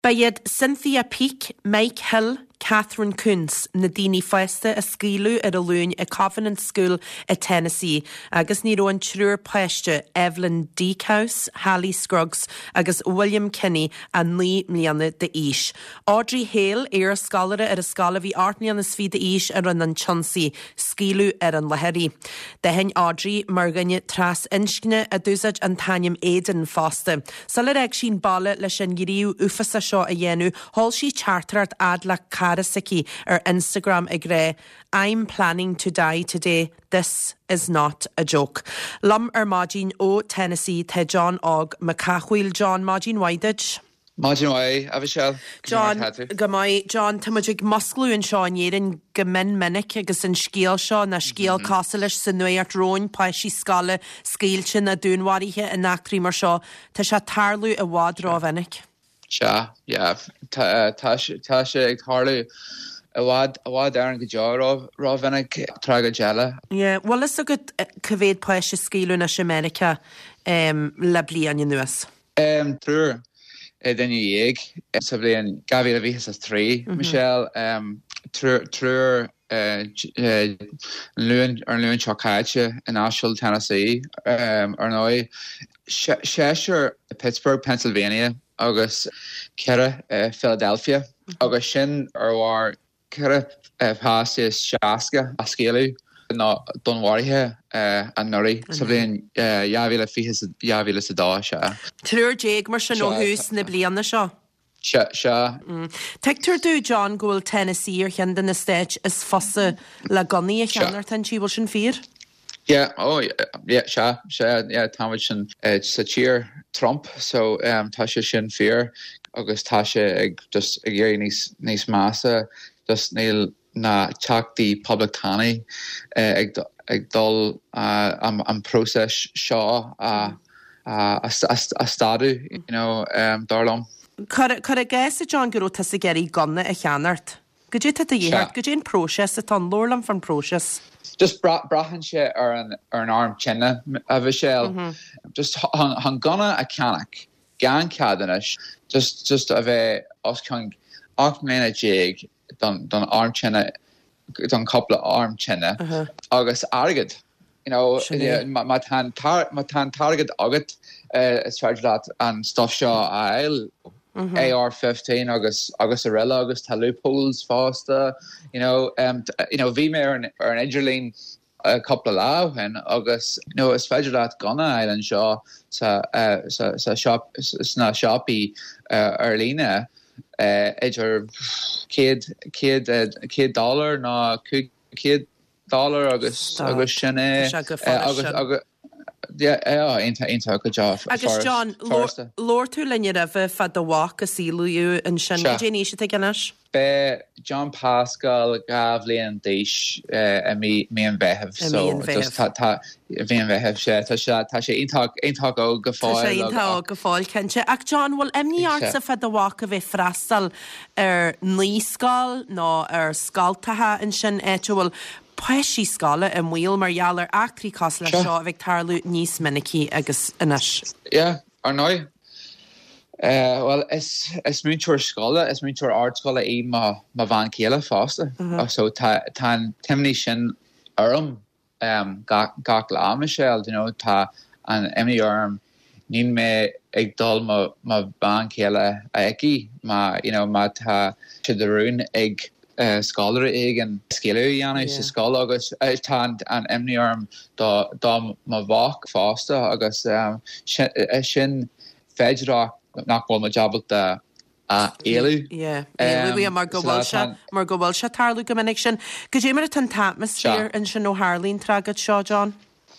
Bayad Cynthia Peake, Mike Hill, Catherine Coons na daoine feiste a scílú ar a lún a Covenant School a Tennessee, agus ní roin trúr pleiste Evelyn Deakhouse, Hallie Scruggs agus William Kinney a ní mlianna de Ish. Audrey Hale ar scalare ar a scala bhí artnian is fi de Ish ar an Chauncey, scílú ar an Laherry. De hen Audrey mar gnne tras inskne a dúsad an taniam éidir fásta. Salar ag sin balle leis an gíriú ufasa seo a dhéanú, hall sí charterart adla Karasiki ar Instagram ag ré, I'm planning to die today. This is not a joke. Lum ar Mágin ó Tennessee te John Og Macahwil John Mágin Waidage. Mágin Wai, Avishel. John, Gamai, John, Tamajig Musclu and Sean Yerin Gamin Minnick agus an scéal seo na scéal casalish sa nuart roin paisi scala scéalchin a dúnwarithe in nachtrí mar seo ta se tarlú a wad rá vinnick. Sha, yeah, Tasha ag Harley a wad Aaron Gajar rá vinnick traga jella. Yeah, well is a good caved paisi scéalú na America le blian nuas. True. Then you egg. So then Gavi Levi has 3. Michelle, true. Luan Chakacha in Asheville, Tennessee. Arnoy, Cheshire, Pittsburgh, Pennsylvania. August, Kera, Philadelphia. August Shin or Kera, Passes Shaska, Askelu. No, don't worry here. And Nuri. So then, Yavila Fihis, Yavila Sadasha. True, Jake, Marsha no who's nibbly on the show. Sha. Tektor do John Gould Tennessee or Hind in the stage is Fossa Lagoni a Channerton she was in fear. Yeah, Sha, yeah, Tamachin, Sachir Trump, so Tasha Shin Fear, August Tasha just a year nice massa, just Neil. Na chak the public tani ag dul am process shaw a stadu, you know, darlum. Could I guess John Guru to Sigeri gunna a Chanart? Could you take the year? Could you in process it on Lorlam from process? Just brahan she or an arm chinna of a shell. Just hung gunna a canic gan cadenish just of a osking Achmena jig. Done arm chinna, done couple of arm chinna. August arrogant, you know. My tan target august is charged that and stuff shaw I'll AR-15 August Arella August loopholes faster, you know. Vmair or an Edgerline a couple of law and August, you know, it's fedged that Gunna Island shaw sa shop sna shoppy Erlina. Edger kid dollar na kid dollar August shine August ain't good job. Agus John Lord to linne of fad the walk a seal you and shin Jenny should take anish. Be John Pascal Gavley and Dish me and Behav so just me and Behav tasha intalk o gafoil kenche ac John well emni arts of the walk of a frastal ní skal no skaltaha and shin etual Paisi scala and wheel Marialler acri cosla shaw Victarlu Nice Miniki agus anish. Yeah, or no. Well, it's mutual scholar, it's mutual art scholar. Ma van Kela faster. So tan Timney Shin gak la Michelle, you know, ta and Emily nin me ag dul ma van Kela eki ma you know ma ta chidaroon ag scholar egg and skilu yana is scholar agus tan and Emily da ma vak faster agus shin fedrock not going my job with the Elu. Yeah. We are Margo Walsha Tarlu Communication. Could you remember an atmosphere in Shano Harleen Tragat Shaw John?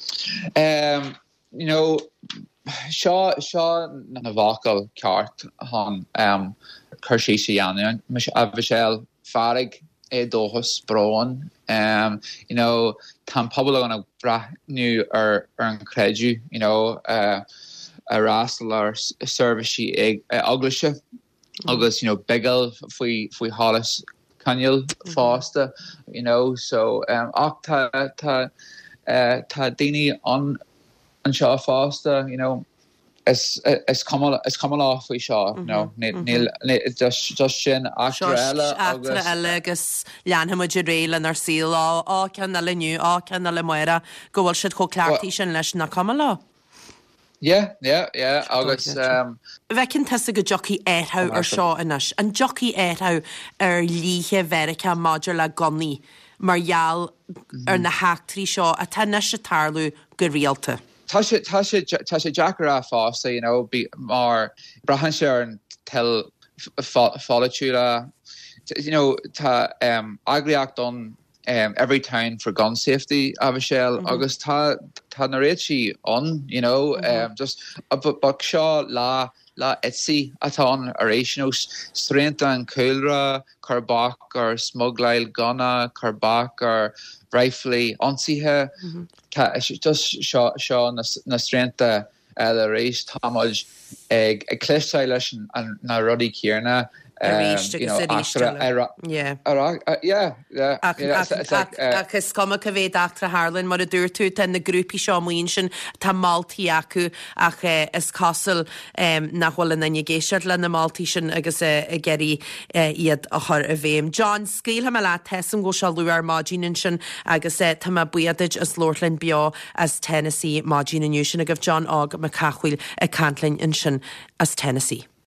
You know, Shaw Navakal Cart on Kershishi Yannian, Avishel Farig Edohus Braun. You know, Tam Pablo on a bra new or credu, you know, a rascal or servicey egg uglisha August, you know, bigel if we hollis Canyel Foster, you know, so ta dini on Shaw Foster, you know, is cum off we seo no just sin actor eile agus leanhamid réile ar síl á cean le nniu á cean le muire go bhfuil siad cho cleartí sin leis na cum lá. Yeah, agus Bhecinn te go jockey étha ar seo inis an jockey étha ar líthe Verica Maidir le gonaí margheall ar na heachtarí seo a tá se tarlú go rialta. Tá sé Jackar a fásta, bí mar brahan sé ar an tel folitúla, tá agriacht don every town for gun safety Avishel agus tá na réit si on, just but seo lá etsi atá ar éis strengta an coilra carbach ar smuglail gona carbach ar rifle onsithe just seo na strengta ar éis táid ag cléisteil leis an na rudí céarna agus cuma go bhéh achtra Harlan mar a dúir tú ten na grúpi seo muon sin tá mátaí acu ach is cosal nachhfuil na géisiart le na mátaí sin agus a geirí iad a chur a bhéim. John scéal me le tesan go se luar mádín sin agus tá buiadiid as Lordlin beá as Tennessee mádín aniu sin a goh John ág me cachuil a cantlin in sin as Tennessee.